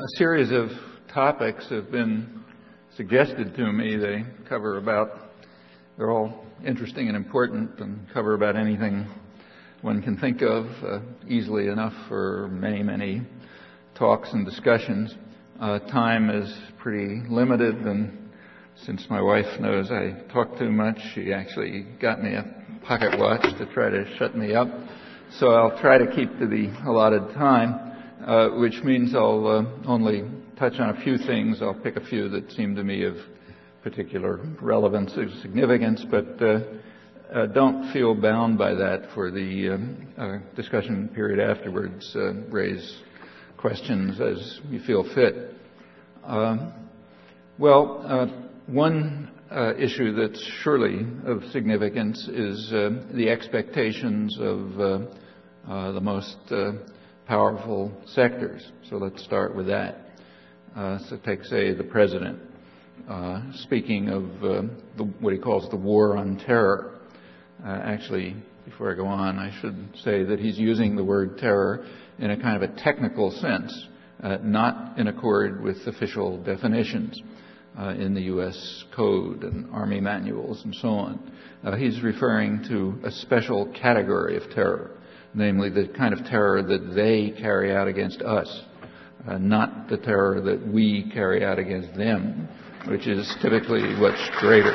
A series of topics have been suggested to me. They're all interesting and important and cover about anything one can think of easily enough for many, many talks and discussions. Time is pretty limited, and since my wife knows I talk too much, she actually got me a pocket watch to try to shut me up. So I'll try to keep to the allotted time. Which means I'll only touch on a few things. I'll pick a few that seem to me of particular relevance or significance, but don't feel bound by that for the discussion period afterwards. Raise questions as you feel fit. One issue that's surely of significance is the expectations of the most powerful sectors. So let's start with that. So take, say, the president, speaking of what he calls the war on terror. Actually, before I go on, I should say that he's using the word terror in a kind of a technical sense, not in accord with official definitions in the U.S. Code and Army manuals and so on. He's referring to a special category of terror, namely the kind of terror that they carry out against us, not the terror that we carry out against them, which is typically much greater.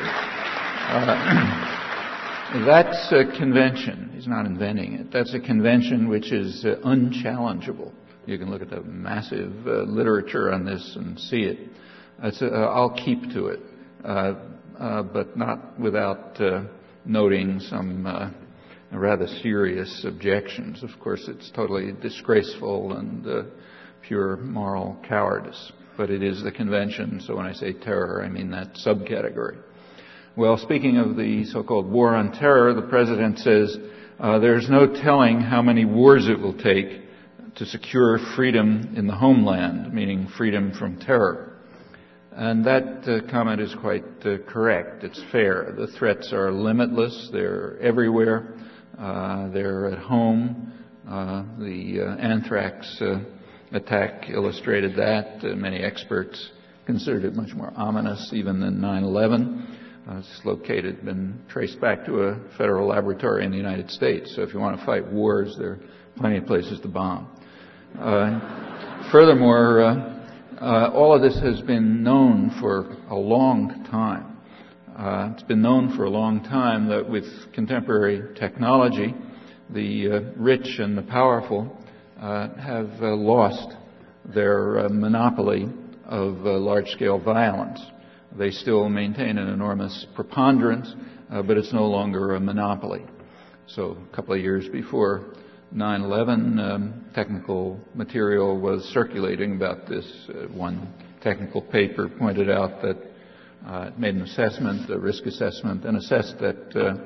That's a convention. He's not inventing it. That's a convention which is unchallengeable. You can look at the massive literature on this and see it. I'll keep to it, but not without noting some rather serious objections. Of course, it's totally disgraceful and pure moral cowardice, but it is the convention, so when I say terror, I mean that subcategory. Well, speaking of the so-called war on terror, the president says there's no telling how many wars it will take to secure freedom in the homeland, meaning freedom from terror. And that comment is quite correct. It's fair. The threats are limitless. They're everywhere. They're at home. The anthrax attack illustrated that. Many experts considered it much more ominous even than 9/11. It's been traced back to a federal laboratory in the United States. So if you want to fight wars, there are plenty of places to bomb. Furthermore, all of this has been known for a long time. It's been known for a long time that with contemporary technology, the rich and the powerful have lost their monopoly of large-scale violence. They still maintain an enormous preponderance, but it's no longer a monopoly. So a couple of years before 9/11, technical material was circulating about this. One technical paper pointed out that it made an assessment, a risk assessment, and assessed that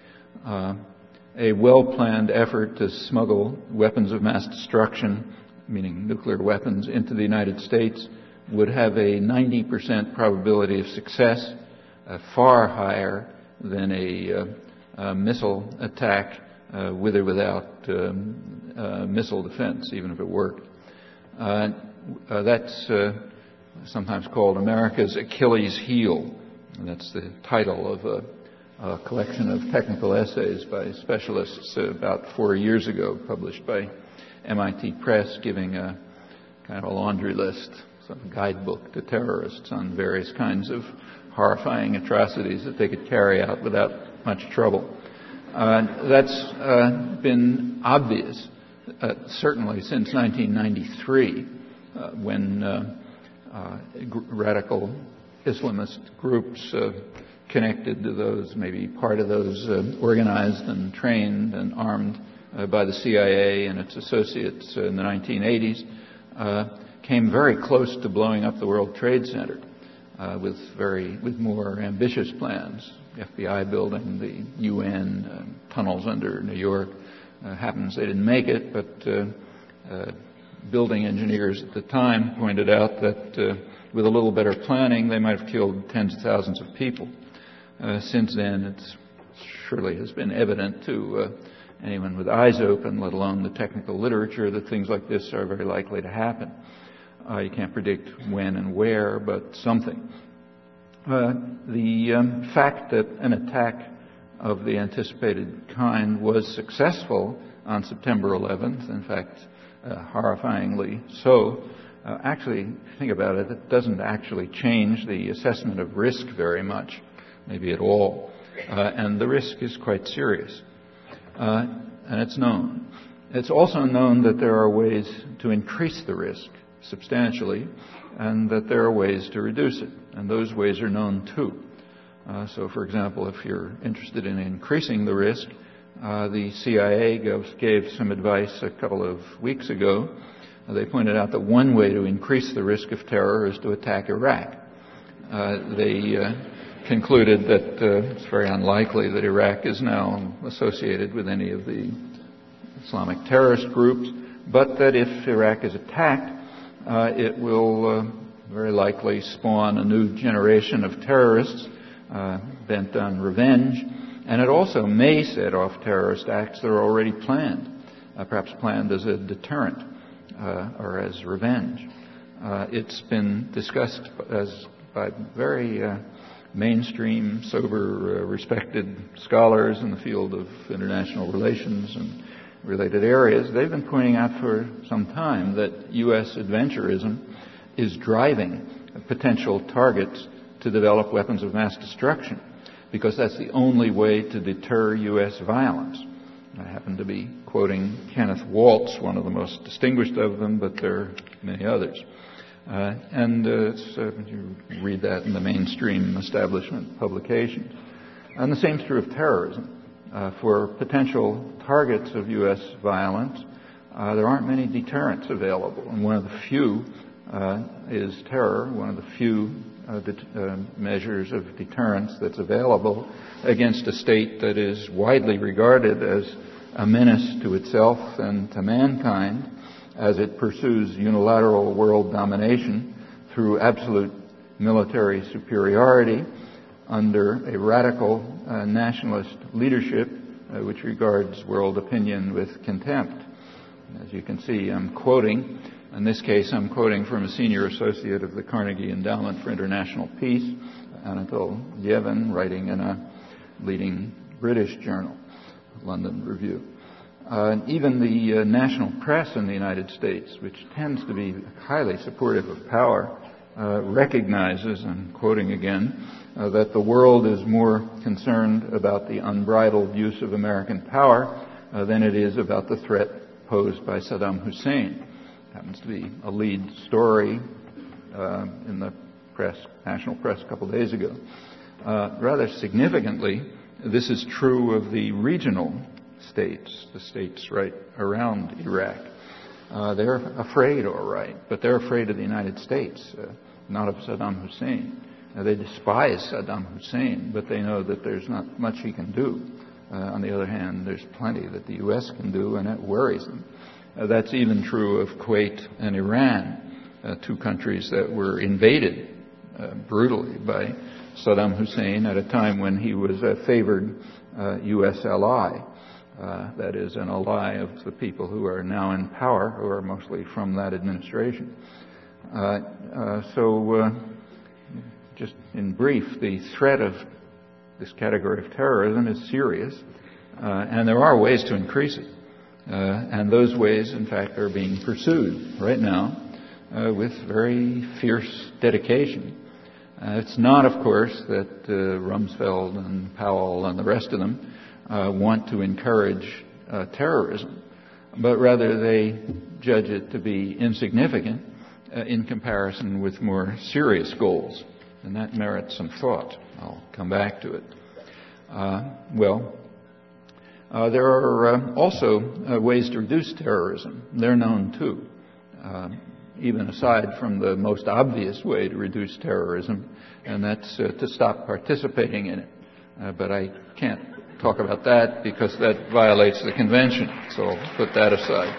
a well-planned effort to smuggle weapons of mass destruction, meaning nuclear weapons, into the United States would have a 90% probability of success, far higher than a missile attack with or without missile defense, even if it worked. That's sometimes called America's Achilles heel. And that's the title of a collection of technical essays by specialists about 4 years ago, published by MIT Press, giving a kind of a laundry list, some guidebook to terrorists on various kinds of horrifying atrocities that they could carry out without much trouble. That's been obvious, certainly since 1993, when radical Islamist groups connected to those, maybe part of those organized and trained and armed by the CIA and its associates in the 1980s, came very close to blowing up the World Trade Center with more ambitious plans. The FBI building, the UN, tunnels under New York. Happens they didn't make it, but building engineers at the time pointed out that with a little better planning, they might have killed tens of thousands of people. Since then, it surely has been evident to anyone with eyes open, let alone the technical literature, that things like this are very likely to happen. You can't predict when and where, but something. The fact that an attack of the anticipated kind was successful on September 11th, in fact, horrifyingly so, actually, if you think about it, it doesn't actually change the assessment of risk very much, maybe at all. And the risk is quite serious. And it's known. It's also known that there are ways to increase the risk substantially, and that there are ways to reduce it. And those ways are known too. So, for example, if you're interested in increasing the risk, the CIA gave some advice a couple of weeks ago. They pointed out that one way to increase the risk of terror is to attack Iraq. They concluded that it's very unlikely that Iraq is now associated with any of the Islamic terrorist groups, but that if Iraq is attacked, it will very likely spawn a new generation of terrorists bent on revenge, and it also may set off terrorist acts that are already planned, perhaps planned as a deterrent or as revenge. It's been discussed by very mainstream, sober, respected scholars in the field of international relations and related areas. They've been pointing out for some time that U.S. adventurism is driving potential targets to develop weapons of mass destruction, because that's the only way to deter U.S. violence. I happen to be quoting Kenneth Waltz, one of the most distinguished of them, but there are many others. You read that in the mainstream establishment publications. And the same is true of terrorism. For potential targets of U.S. violence, there aren't many deterrents available. And one of the few is terror, one of the few measures of deterrence that's available against a state that is widely regarded as a menace to itself and to mankind as it pursues unilateral world domination through absolute military superiority under a radical nationalist leadership which regards world opinion with contempt. As you can see, I'm quoting. In this case, I'm quoting from a senior associate of the Carnegie Endowment for International Peace, Anatol Yevin, writing in a leading British journal, London Review. Even the national press in the United States, which tends to be highly supportive of power, recognizes, I'm quoting again, that the world is more concerned about the unbridled use of American power than it is about the threat posed by Saddam Hussein. Happens to be a lead story in the press, national press, a couple of days ago. Rather significantly, this is true of the regional states, the states right around Iraq. They're afraid, all right, but they're afraid of the United States, not of Saddam Hussein. They despise Saddam Hussein, but they know that there's not much he can do. On the other hand, there's plenty that the U.S. can do, and it worries them. That's even true of Kuwait and Iran, two countries that were invaded brutally by Saddam Hussein at a time when he was a favored U.S. ally. That is, an ally of the people who are now in power, who are mostly from that administration. Just in brief, the threat of this category of terrorism is serious, and there are ways to increase it. And those ways, in fact, are being pursued right now with very fierce dedication. It's not, of course, that Rumsfeld and Powell and the rest of them want to encourage terrorism, but rather they judge it to be insignificant in comparison with more serious goals. And that merits some thought. I'll come back to it. There are also ways to reduce terrorism. They're known too. Even aside from the most obvious way to reduce terrorism, and that's to stop participating in it. But I can't talk about that because that violates the convention, so I'll put that aside.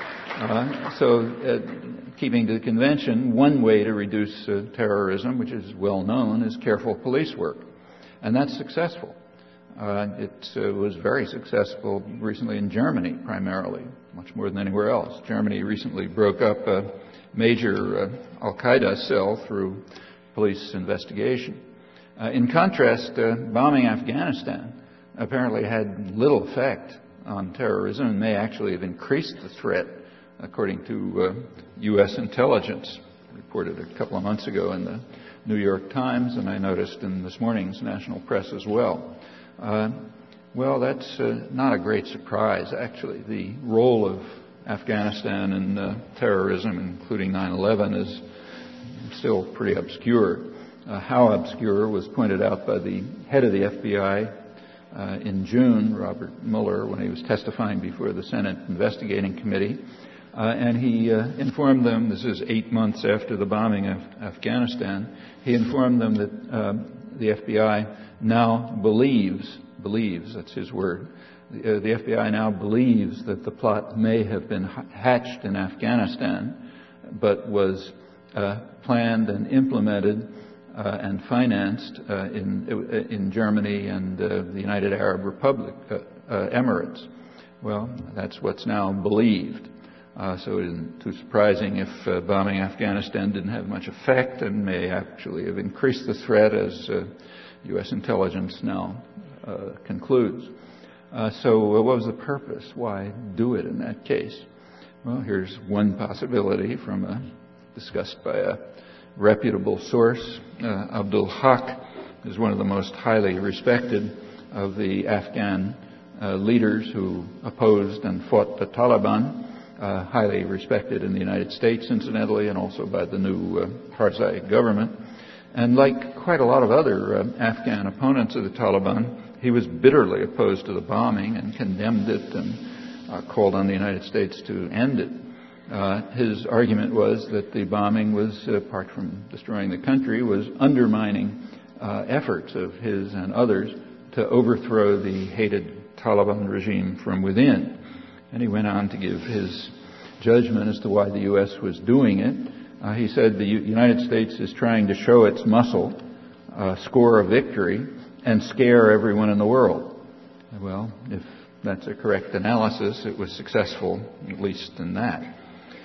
Keeping to the convention, one way to reduce terrorism, which is well known, is careful police work. And that's successful. It was very successful recently in Germany, primarily, much more than anywhere else. Germany recently broke up a major al-Qaeda cell through police investigation. In contrast, bombing Afghanistan apparently had little effect on terrorism and may actually have increased the threat, according to U.S. intelligence, reported a couple of months ago in the New York Times, and I noticed in this morning's national press as well. Well, that's not a great surprise, actually. The role of Afghanistan in terrorism, including 9/11, is still pretty obscure. How obscure was pointed out by the head of the FBI in June, Robert Mueller, when he was testifying before the Senate Investigating Committee. And he informed them, this is 8 months after the bombing of Afghanistan, he informed them that the FBI now believes, that's his word, the FBI now believes that the plot may have been hatched in Afghanistan, but was planned and implemented and financed in Germany and the United Arab Republic, Emirates. Well, that's what's now believed. So it isn't too surprising if bombing Afghanistan didn't have much effect and may actually have increased the threat, as U.S. intelligence now concludes. So what was the purpose? Why do it in that case? Well, here's one possibility discussed by a reputable source. Abdul Haq is one of the most highly respected of the Afghan leaders who opposed and fought the Taliban. Highly respected in the United States, incidentally, and also by the new Karzai government. And like quite a lot of other Afghan opponents of the Taliban, he was bitterly opposed to the bombing and condemned it and called on the United States to end it. His argument was that the bombing was, apart from destroying the country, was undermining efforts of his and others to overthrow the hated Taliban regime from within. And he went on to give his judgment as to why the U.S. was doing it. He said the United States is trying to show its muscle, score a victory, and scare everyone in the world. Well, if that's a correct analysis, it was successful, at least in that.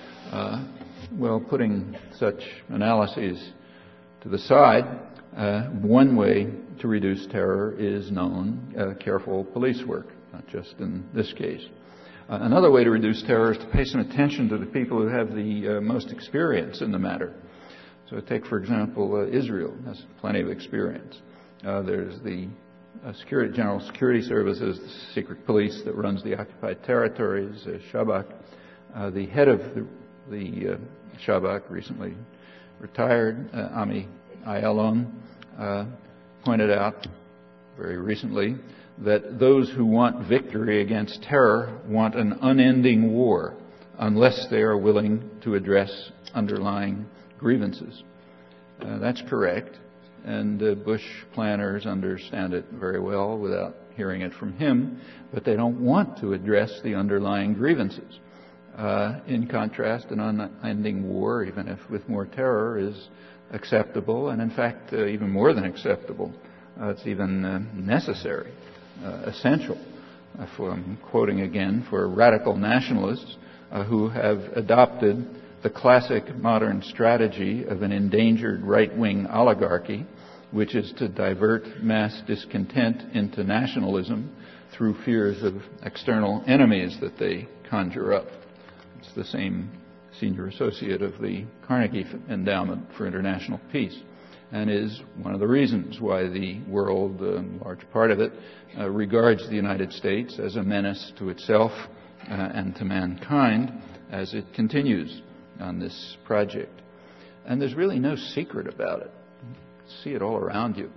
Well, putting such analyses to the side, one way to reduce terror is known, careful police work, not just in this case. Another way to reduce terror is to pay some attention to the people who have the most experience in the matter. So take, for example, Israel has plenty of experience. There's the General Security Services, the secret police that runs the occupied territories, Shabak. The head of the Shabak, recently retired, Ami Ayalon, pointed out very recently that those who want victory against terror want an unending war unless they are willing to address underlying grievances. That's correct, and Bush planners understand it very well without hearing it from him, but they don't want to address the underlying grievances. In contrast, an unending war, even if with more terror, is acceptable, and in fact, even more than acceptable. It's even necessary. Essential, I'm quoting again, for radical nationalists who have adopted the classic modern strategy of an endangered right-wing oligarchy, which is to divert mass discontent into nationalism through fears of external enemies that they conjure up. It's the same senior associate of the Carnegie Endowment for International Peace, and is one of the reasons why the world, a large part of it, regards the United States as a menace to itself and to mankind as it continues on this project. And there's really no secret about it. You see it all around you.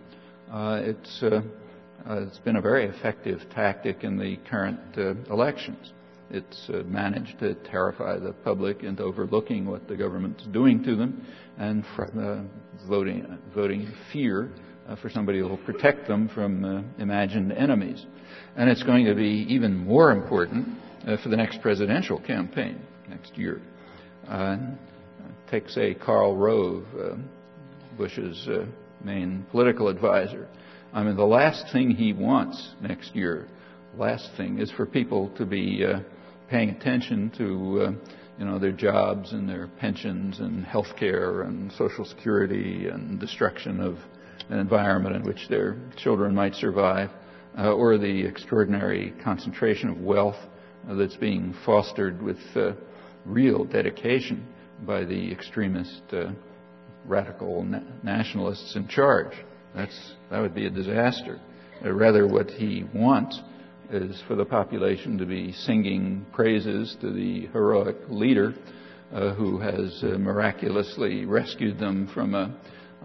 It's been a very effective tactic in the current elections. It's managed to terrify the public into overlooking what the government's doing to them and voting fear for somebody who will protect them from imagined enemies. And it's going to be even more important for the next presidential campaign next year. Take, say, Karl Rove, Bush's main political advisor. I mean, the last thing he wants next year, is for people to be paying attention to their jobs and their pensions and health care and social security and destruction of an environment in which their children might survive, or the extraordinary concentration of wealth that's being fostered with real dedication by the extremist radical nationalists in charge. That would be a disaster. Rather, what he wants is for the population to be singing praises to the heroic leader who has miraculously rescued them from a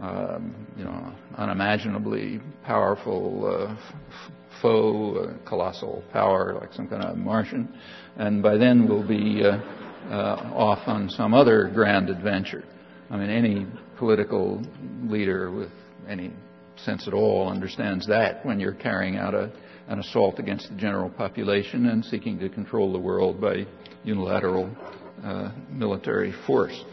unimaginably powerful foe, colossal power like some kind of Martian, and by then we'll be off on some other grand adventure. I mean, any political leader with any sense at all understands that when you're carrying out an assault against the general population and seeking to control the world by unilateral military force.